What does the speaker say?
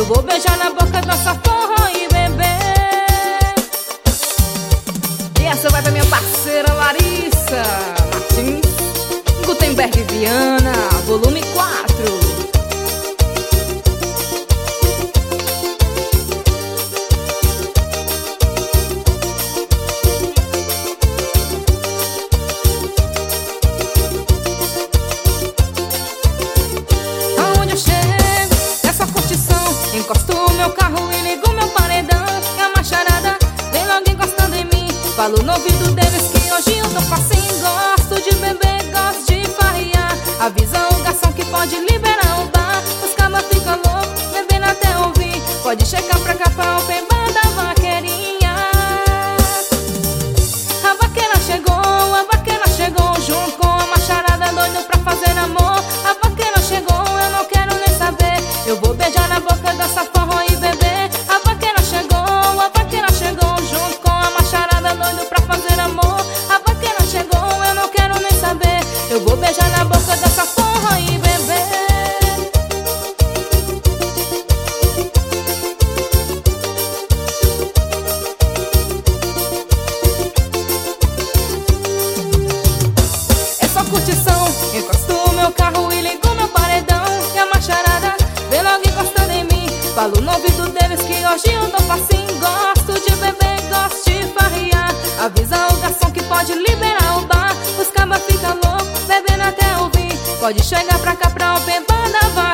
Eu vou beijar na boca, dançar forró e beber. E essa vai pra minha parceira Larissa Martins, Gutenberg Viana, volume 4. Encosto o meu carro e ligo meu paredão, e a macharada vem logo encostando em mim. Falo no ouvido deles que hoje eu tô facinho. Gosto de beber, gosto de farrear. Avisa o garçom que pode liberar o bar. Os cabas ficam loucos, bebendo até ouvir. Pode chegar pra cá pra open bar da vaqueirinha. A vaqueira chegou junto com a macharada, doido pra fazer amor. A vaqueira chegou, eu não quero nem saber. Eu vou beijar na boca, dançar forró e beber. A vaqueira chegou junto com a macharada, doido pra fazer amor. A vaqueira chegou, eu não quero nem saber. Eu vou beijar na boca, dançar forró e beber. É só curtição, encosto o meu carro e ligo meu paredão, e a macharada vem logo encostando em mim. Falo no ouvido deles que hoje eu tô facinho. Gosto de beber, gosto de farrear. Avisa o garçom que pode liberar o bar. Os cabas ficam loucos, bebendo até ouvir. Pode chegar pra cá pra open bar da vaqueirinha.